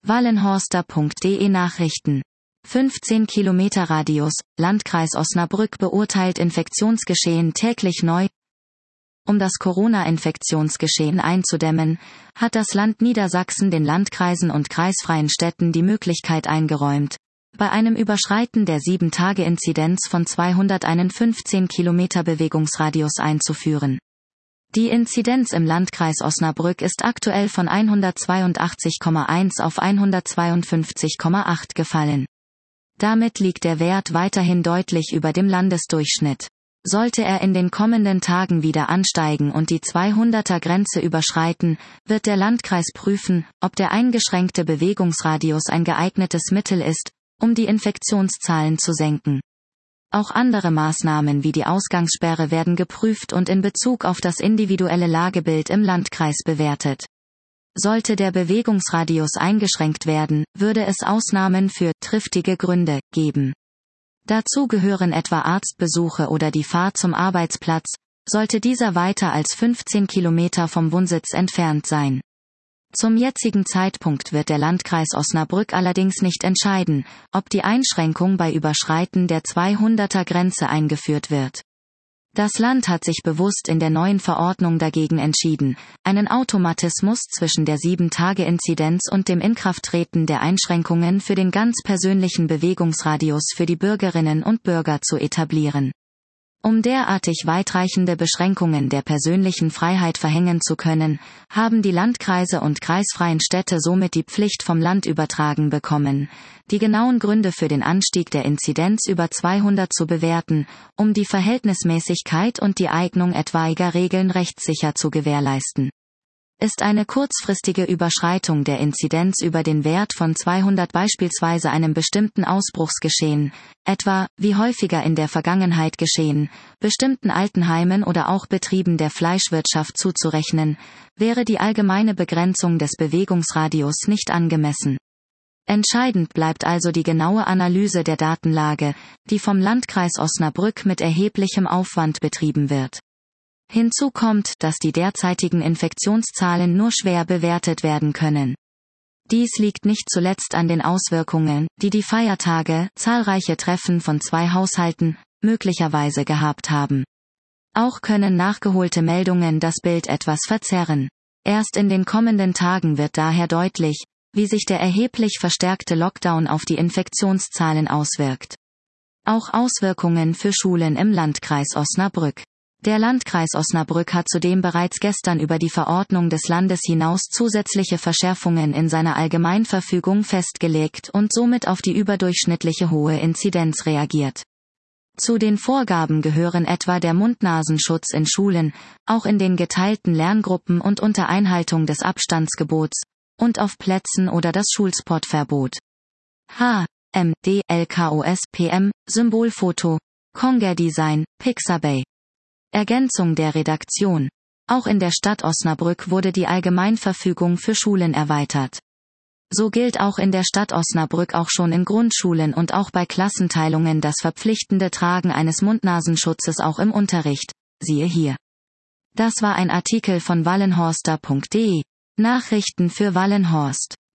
Wallenhorster.de Nachrichten. 15 Kilometer Radius, Landkreis Osnabrück beurteilt Infektionsgeschehen täglich neu. Um das Corona-Infektionsgeschehen einzudämmen, hat das Land Niedersachsen den Landkreisen und kreisfreien Städten die Möglichkeit eingeräumt, bei einem Überschreiten der 7-Tage-Inzidenz von 215 Kilometer Bewegungsradius einzuführen. Die Inzidenz im Landkreis Osnabrück ist aktuell von 182,1 auf 152,8 gefallen. Damit liegt der Wert weiterhin deutlich über dem Landesdurchschnitt. Sollte er in den kommenden Tagen wieder ansteigen und die 200er-Grenze überschreiten, wird der Landkreis prüfen, ob der eingeschränkte Bewegungsradius ein geeignetes Mittel ist, um die Infektionszahlen zu senken. Auch andere Maßnahmen wie die Ausgangssperre werden geprüft und in Bezug auf das individuelle Lagebild im Landkreis bewertet. Sollte der Bewegungsradius eingeschränkt werden, würde es Ausnahmen für triftige Gründe geben. Dazu gehören etwa Arztbesuche oder die Fahrt zum Arbeitsplatz, sollte dieser weiter als 15 Kilometer vom Wohnsitz entfernt sein. Zum jetzigen Zeitpunkt wird der Landkreis Osnabrück allerdings nicht entscheiden, ob die Einschränkung bei Überschreiten der 200er-Grenze eingeführt wird. Das Land hat sich bewusst in der neuen Verordnung dagegen entschieden, einen Automatismus zwischen der 7-Tage-Inzidenz und dem Inkrafttreten der Einschränkungen für den ganz persönlichen Bewegungsradius für die Bürgerinnen und Bürger zu etablieren. Um derartig weitreichende Beschränkungen der persönlichen Freiheit verhängen zu können, haben die Landkreise und kreisfreien Städte somit die Pflicht vom Land übertragen bekommen, die genauen Gründe für den Anstieg der Inzidenz über 200 zu bewerten, um die Verhältnismäßigkeit und die Eignung etwaiger Regeln rechtssicher zu gewährleisten. Ist eine kurzfristige Überschreitung der Inzidenz über den Wert von 200 beispielsweise einem bestimmten Ausbruchsgeschehen, etwa, wie häufiger in der Vergangenheit geschehen, bestimmten Altenheimen oder auch Betrieben der Fleischwirtschaft zuzurechnen, wäre die allgemeine Begrenzung des Bewegungsradius nicht angemessen. Entscheidend bleibt also die genaue Analyse der Datenlage, die vom Landkreis Osnabrück mit erheblichem Aufwand betrieben wird. Hinzu kommt, dass die derzeitigen Infektionszahlen nur schwer bewertet werden können. Dies liegt nicht zuletzt an den Auswirkungen, die die Feiertage, zahlreiche Treffen von 2 Haushalten, möglicherweise gehabt haben. Auch können nachgeholte Meldungen das Bild etwas verzerren. Erst in den kommenden Tagen wird daher deutlich, wie sich der erheblich verstärkte Lockdown auf die Infektionszahlen auswirkt. Auch Auswirkungen für Schulen im Landkreis Osnabrück. Der Landkreis Osnabrück hat zudem bereits gestern über die Verordnung des Landes hinaus zusätzliche Verschärfungen in seiner Allgemeinverfügung festgelegt und somit auf die überdurchschnittliche hohe Inzidenz reagiert. Zu den Vorgaben gehören etwa der Mund-Nasenschutz in Schulen, auch in den geteilten Lerngruppen und unter Einhaltung des Abstandsgebots, und auf Plätzen oder das Schulsportverbot. HMDLKOS-PM, Symbolfoto, Conger Design, Pixabay. Ergänzung der Redaktion. Auch in der Stadt Osnabrück wurde die Allgemeinverfügung für Schulen erweitert. So gilt auch in der Stadt Osnabrück auch schon in Grundschulen und auch bei Klassenteilungen das verpflichtende Tragen eines Mund-Nasenschutzes auch im Unterricht, siehe hier. Das war ein Artikel von wallenhorster.de. Nachrichten für Wallenhorst.